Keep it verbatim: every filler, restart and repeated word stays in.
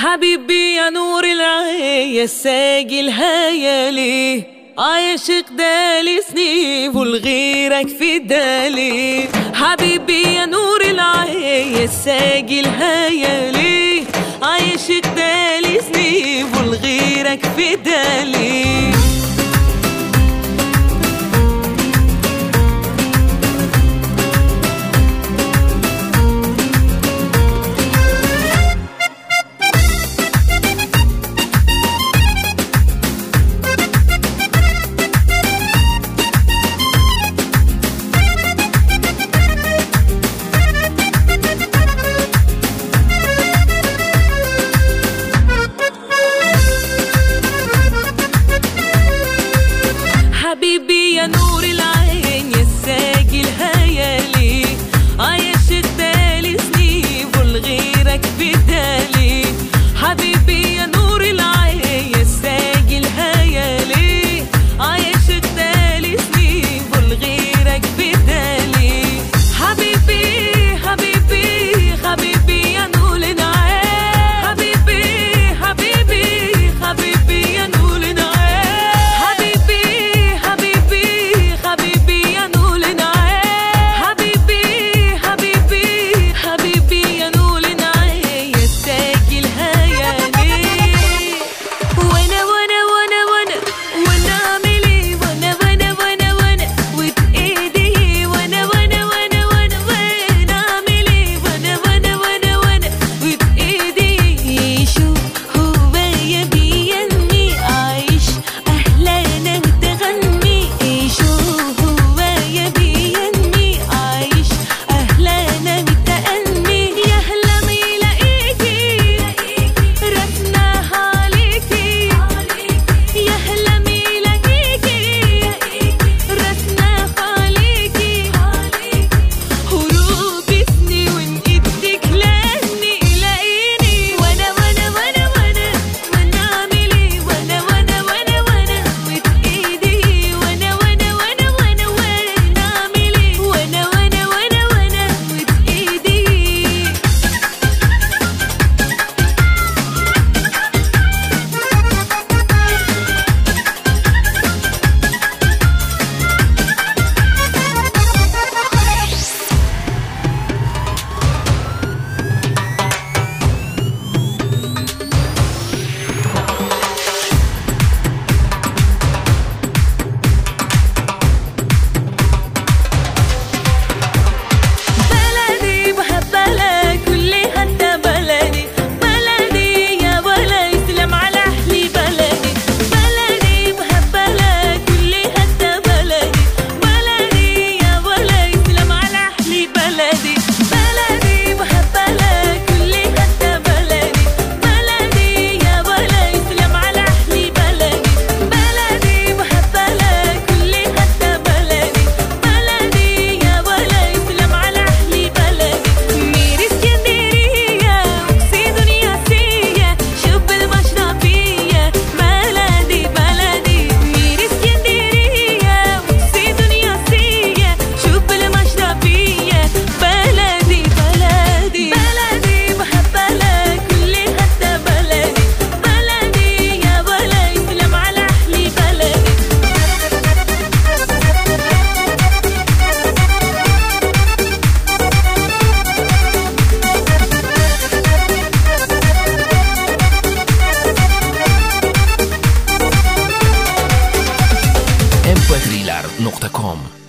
حبيبي يا نور العين يا ساقي الهيالي، عايشك دالي سنين والغيرك في دالي. حبيبي يا نور العين يا ساقي الهيالي، عايشك دالي سنين والغيرك في دالي. حبيبي يا نور العين يا ساقي الهيالي، عايشك دالي سنين والغيرك في دالي. حبيبي يا نور العين يا ساقي الهيالي، عايشك دالي سنين والغيرك في دالي. حبيبي حبيبي حبيبي يا نور العين، حبيبي حبيبي حبيبي يا نور نقطة كوم.